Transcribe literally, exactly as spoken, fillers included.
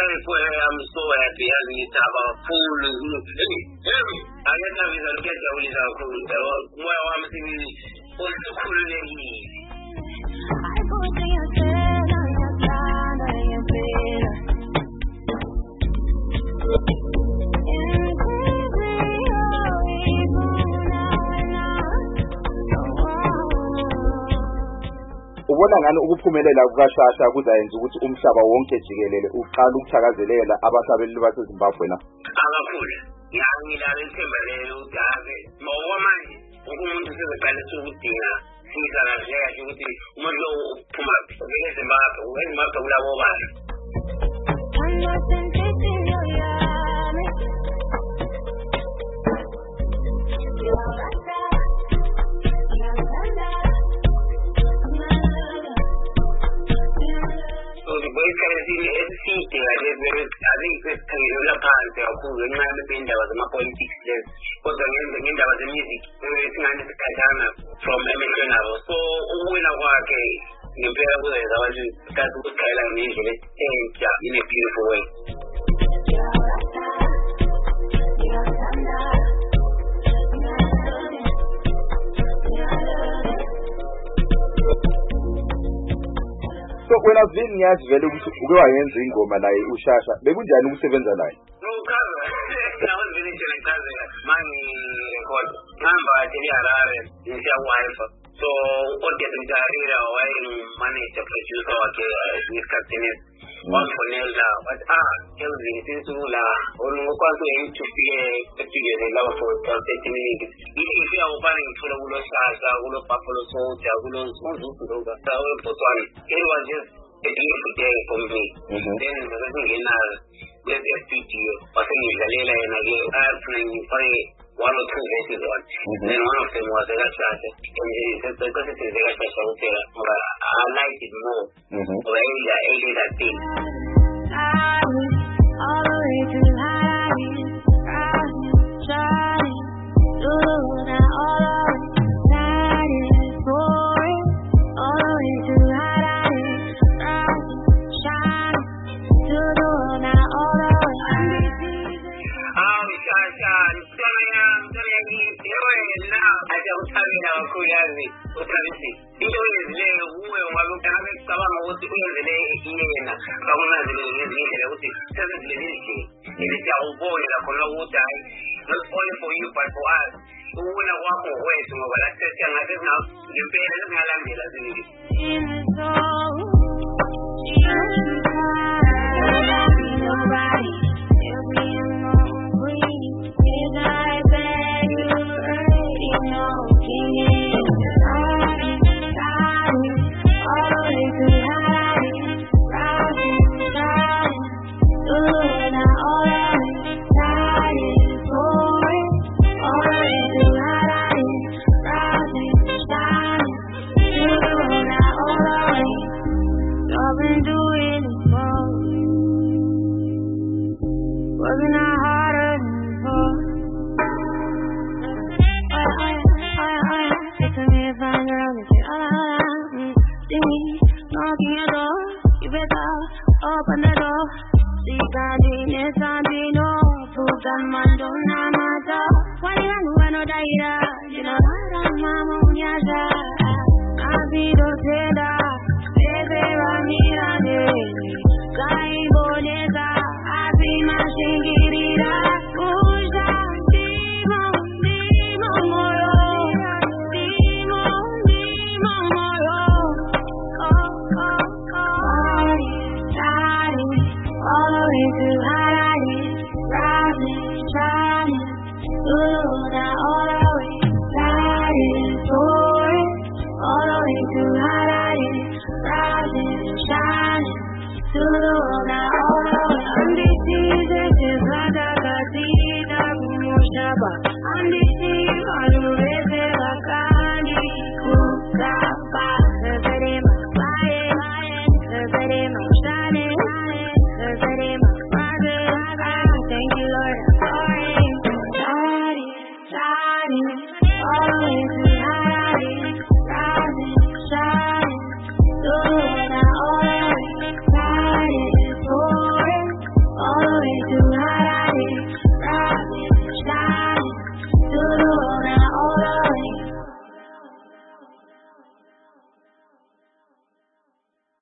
I'm so happy having it about food. I get to get the only cool. Well, I'm thinking, what's the cool lady? I go to your bed, I am down, I am better. Ubona ngani ukuphumelela kukaShasha kuzayenza ukuthi umhlaba wonke jikelele uqala ukuthakazelela abasabeli baseZimbabwe na? Akakhulu. Ngiyangilala ithemba lelo udabe. Ngoba manje umuntu sezeqala ukudinga sizakazeka ukuthi umuntu lo uphuma eZimbabwe, eZimbabwe kulabo bantu. I think this can be a part of who the man was my politics less. But the end of the music, from American level. So, when I work in Peru, I was that good kind of music in a beautiful way. So when I've been here, very good. We are entering Goma naye uShasha. Bekunjani ukusebenza naye? No kaza. I was finishing kaza. Mani record. Namba atili arare. Nisha wife. So what get injarira while manage producer wake ni captain. One for Nelda. But ah, Kelly since ula onu kwanza yitupie tupie the love for thirty minutes. If you are opening for the ulo Shasha, ulo Papalo Soldier, ulo Sonzu Kudoga. So it was just a beautiful day for me. Mm-hmm. Then the second in our let's speak to you. But then you Galila and I gave airplane you play one or two verses on. Then one of them was the Shasha. And he said because it is the Shasha, I liked it more. Mm-hmm. So I ate that thing. I was all the way to high, rising, shining, doing that all of it, shining, boring, all the way to high, rising, shining, doing that all of it. Oh, Shasha, Sonia, Sonia, you're now. I don't tell you how cool you are. Utalisi. Ndio ile uwe walukana kama wote ile ile kama zile zile wote sasa zile zile ile ya ubora na kwa wote not only for you but for us uwe wako wetu wala sasa ngadena nimpenda na ngalambe lazima nobody open the door, see Gardines and Dino, Puga Mandona Mata, Wayanu and Odaira, you know, Mama Yaja, Abido Teda, Bebe Ramira, Kai Boneta, Abi Mashingirira, Uja, Dimo, Dimo Moro, Dimo, Dimo Moro, oh, oh, oh. All the way to high, rising, shining, ooh, now all the way, shining, soaring, all the way to high, rising, shining, ooh, now all the way. I'm the season, is like a casita, Mushaba. I'm the season, I'm the reason, I can't cook, Kapa, the very much flying, the very much shining. Thank you, Lord. Sorry, sorry, sorry. All the way to